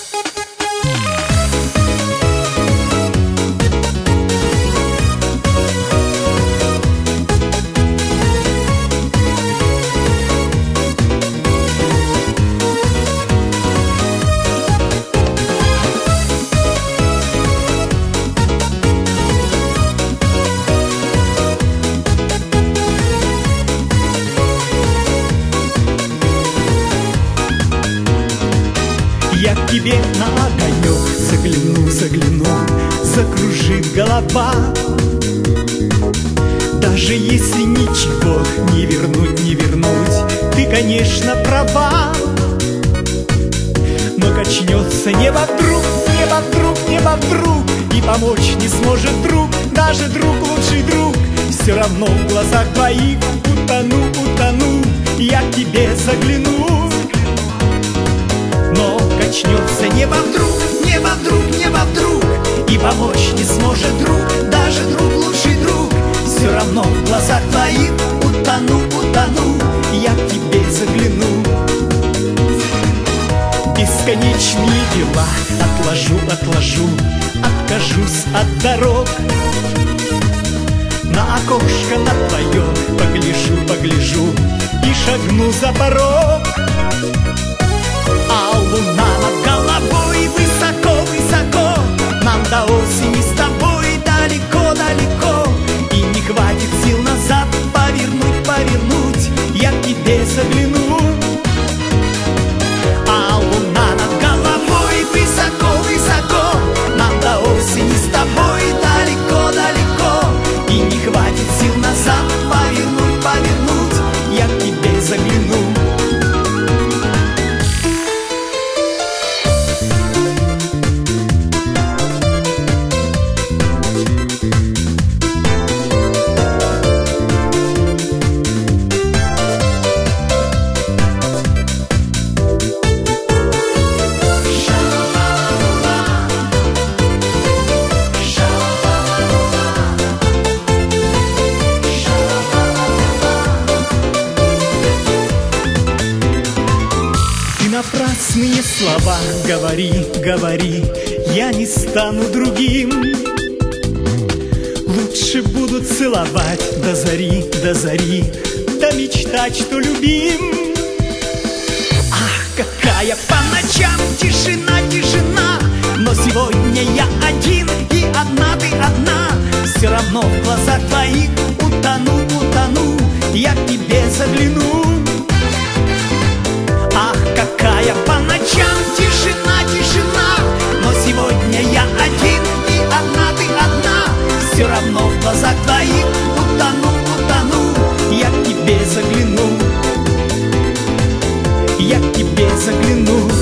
Я к тебе на огонек загляну, загляну, закружит голова. Даже если ничего не вернуть, не вернуть, ты, конечно, права. Но качнется небо вдруг, небо вдруг, небо вдруг, и помочь не сможет друг, даже друг, лучший друг. Все равно в глазах твоих утону, утону, я к тебе загляну. Но качнется небо вдруг, небо вдруг, небо вдруг, и помочь не сможет друг, даже друг, лучший друг. Все равно в глазах твоих утону, утону, я к тебе загляну. Бесконечные дела отложу, отложу, откажусь от дорог. На окошко на твое погляжу, погляжу и шагну за порог. А луна над головой высоко, высоко, нам до осени с тобой далеко, далеко, и не хватит сил назад повернуть, повернуть, я к тебе загляну. А луна над головой высоко, высоко, нам до осени с тобой далеко, далеко, и не хватит сил назад повернуть, повернуть, я к тебе загляну. Напрасные слова говори, говори, я не стану другим. Лучше буду целовать до зари, да мечтать, что любим. Ах, какая по ночам тишина, тишина, но сегодня я один, и одна ты одна. Все равно в глазах твоих утону, утону, я к тебе загляну. Ах, какая по ночам тишина, тишина, но сегодня я один, и одна ты одна. Все равно в глазах твоих утону, утону, я к тебе загляну. Я к тебе загляну.